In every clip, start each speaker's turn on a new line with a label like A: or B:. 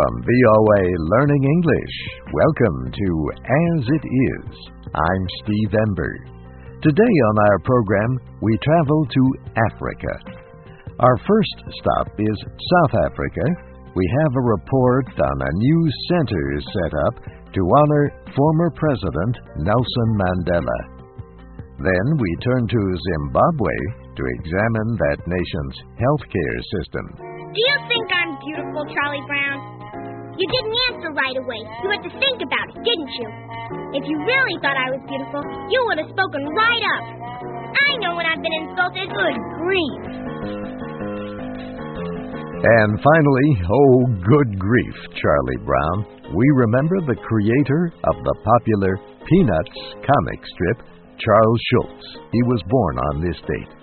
A: From VOA Learning English, welcome to As It Is. I'm Steve Ember. Today on our program, we travel to Africa. Our first stop is South Africa. We have a report on a new center set up to honor former President Nelson Mandela. Then we turn to Zimbabwe to examine that nation's healthcare system.
B: Do you think I'm beautiful, Charlie Brown? You didn't answer right away. You had to think about it, didn't you? If you really thought I was beautiful, you would have spoken right up. I know when I've been insulted. Good grief.
A: And finally, oh, good grief, Charlie Brown. We remember the creator of the popular Peanuts comic strip, Charles Schulz. He was born on this date.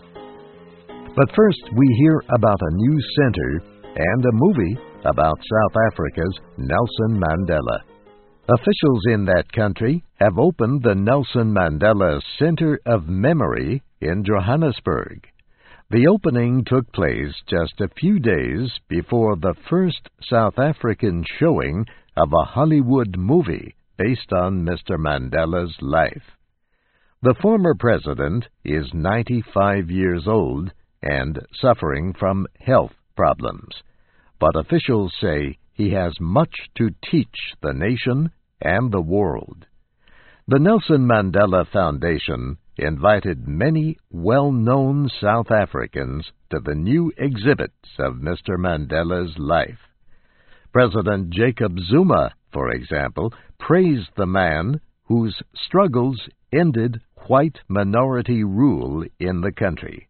A: But first, we hear about a new center and a movie about South Africa's Nelson Mandela. Officials in that country have opened the Nelson Mandela Center of Memory in Johannesburg. The opening took place just a few days before the first South African showing of a Hollywood movie based on Mr. Mandela's life. The former president is 95 years old and suffering from health problems. But officials say he has much to teach the nation and the world. The Nelson Mandela Foundation invited many well-known South Africans to the new exhibits of Mr. Mandela's life. President Jacob Zuma, for example, praised the man whose struggles ended white minority rule in the country.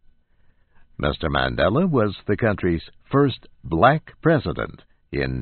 A: Mr. Mandela was the country's first black president in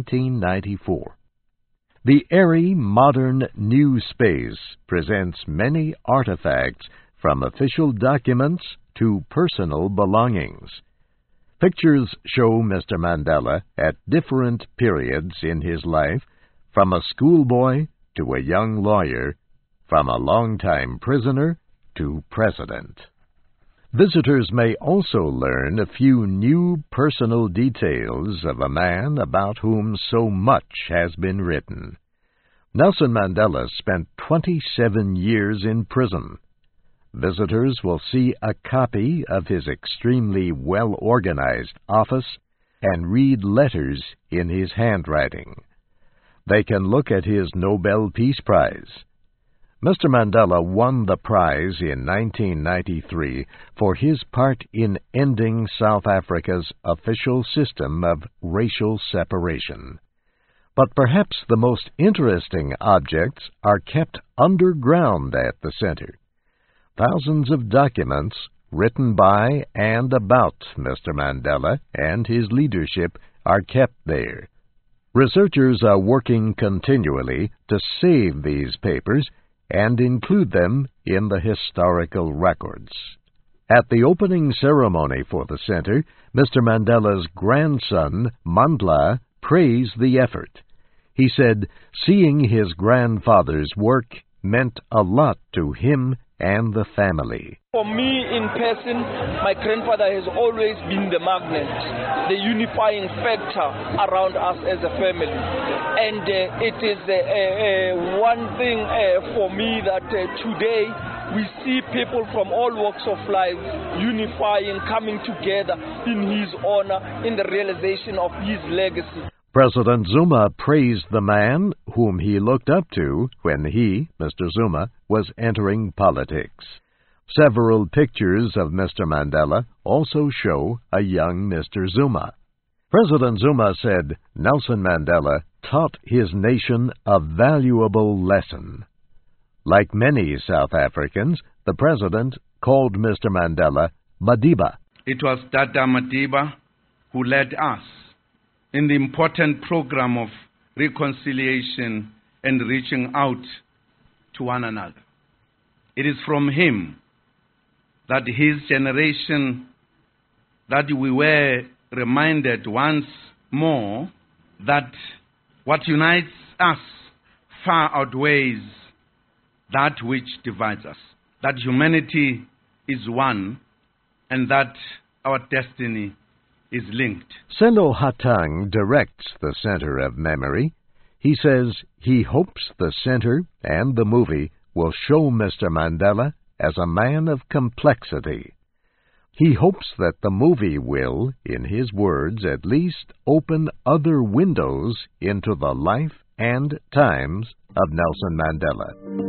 A: 1994. The airy, modern new space presents many artifacts from official documents to personal belongings. Pictures show Mr. Mandela at different periods in his life, from a schoolboy to a young lawyer, from a longtime prisoner to president. Visitors may also learn a few new personal details of a man about whom so much has been written. Nelson Mandela spent 27 years in prison. Visitors will see a copy of his extremely well-organized office and read letters in his handwriting. They can look at his Nobel Peace Prize. Mr. Mandela won the prize in 1993 for his part in ending South Africa's official system of racial separation. But perhaps the most interesting objects are kept underground at the center. Thousands of documents written by and about Mr. Mandela and his leadership are kept there. Researchers are working continually to save these papers and include them in the historical records. At the opening ceremony for the center, Mr. Mandela's grandson, Mandla, praised the effort. He said seeing his grandfather's work meant a lot to him and the family.
C: For me in person, my grandfather has always been the magnet, the unifying factor around us as a family. And it is one thing for me that today we see people from all walks of life unifying, coming together in his honor, in the realization of his legacy.
A: President Zuma praised the man whom he looked up to when he, Mr. Zuma, was entering politics. Several pictures of Mr. Mandela also show a young Mr. Zuma. President Zuma said Nelson Mandela taught his nation a valuable lesson. Like many South Africans, the president called Mr. Mandela Madiba.
D: It was Tata Madiba who led us in the important program of reconciliation and reaching out to one another. It is from him that his generation, that we were reminded once more that what unites us far outweighs that which divides us, that humanity is one, and that our destiny is linked.
A: Selo Hatang directs the Center of Memory. He says he hopes the center and the movie will show Mr. Mandela as a man of complexity. He hopes that the movie will, in his words at least, open other windows into the life and times of Nelson Mandela.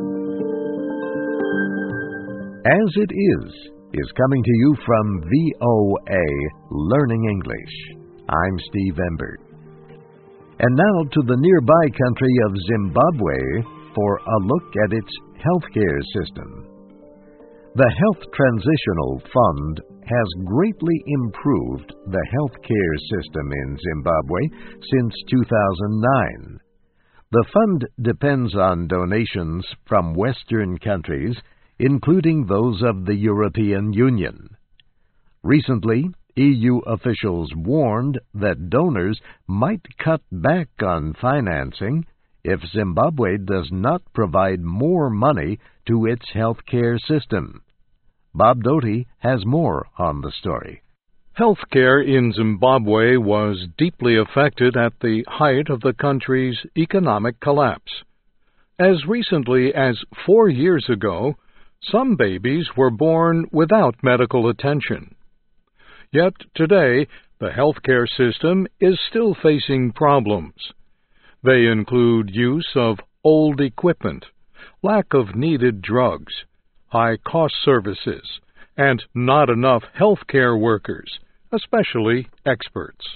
A: As It is coming to you from VOA Learning English. I'm Steve Ember. And now to the nearby country of Zimbabwe for a look at its healthcare system. The Health Transitional Fund has greatly improved the healthcare system in Zimbabwe since 2009. The fund depends on donations from Western countries, including those of the European Union. Recently, EU officials warned that donors might cut back on financing if Zimbabwe does not provide more money to its healthcare system. Bob Doty has more on the story.
E: Healthcare in Zimbabwe was deeply affected at the height of the country's economic collapse. As recently as 4 years ago, some babies were born without medical attention. Yet today, the healthcare system is still facing problems. They include use of old equipment, lack of needed drugs, high-cost services, and not enough healthcare workers, especially experts.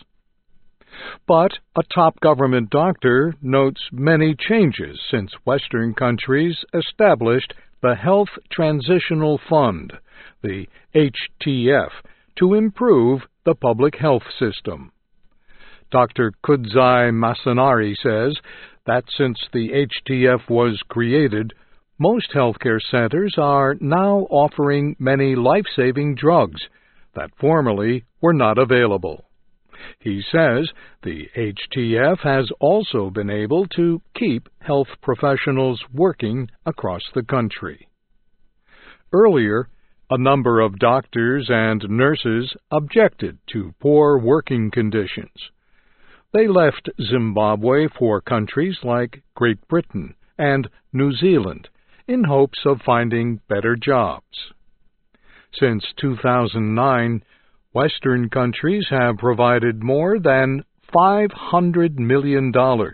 E: But a top government doctor notes many changes since Western countries established the Health Transitional Fund, the HTF, to improve the public health system. Dr. Kudzai Masanari says that since the HTF was created, most healthcare centers are now offering many life-saving drugs that formerly were not available. He says the HTF has also been able to keep health professionals working across the country. Earlier, a number of doctors and nurses objected to poor working conditions. They left Zimbabwe for countries like Great Britain and New Zealand in hopes of finding better jobs. Since 2009, Western countries have provided more than $500 million.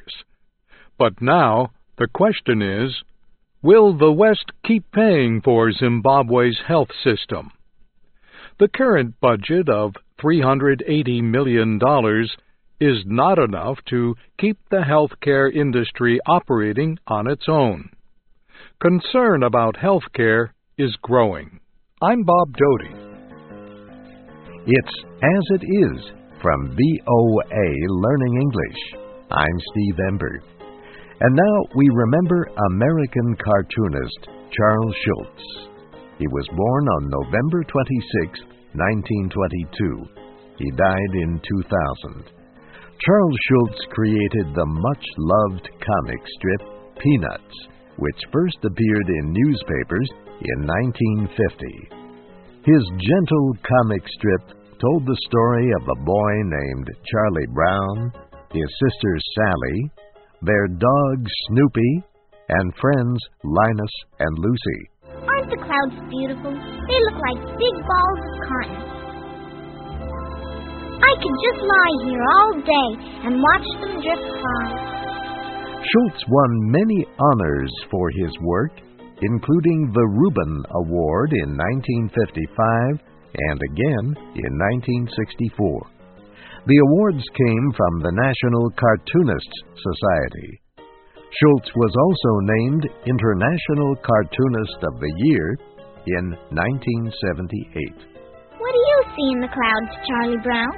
E: But now the question is, will the West keep paying for Zimbabwe's health system? The current budget of $380 million is not enough to keep the healthcare industry operating on its own. Concern about healthcare is growing. I'm Bob Doty.
A: It's As It Is from VOA Learning English. I'm Steve Ember. And now we remember American cartoonist Charles Schulz. He was born on November 26, 1922. He died in 2000. Charles Schulz created the much-loved comic strip Peanuts, which first appeared in newspapers in 1950. His gentle comic strip told the story of a boy named Charlie Brown, his sister Sally, their dog Snoopy, and friends Linus and Lucy.
B: Aren't the clouds beautiful? They look like big balls of cotton. I could just lie here all day and watch them drift by.
A: Schulz won many honors for his work, including the Reuben Award in 1955 and again in 1964. The awards came from the National Cartoonists Society. Schulz was also named International Cartoonist of the Year in 1978.
B: What do you see in the clouds, Charlie Brown?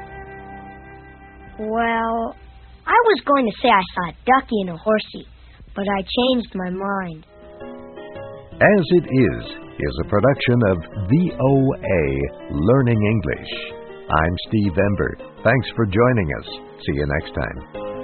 F: Well, I was going to say I saw a ducky and a horsey, but I changed my mind.
A: As It is a production of VOA Learning English. I'm Steve Ember. Thanks for joining us. See you next time.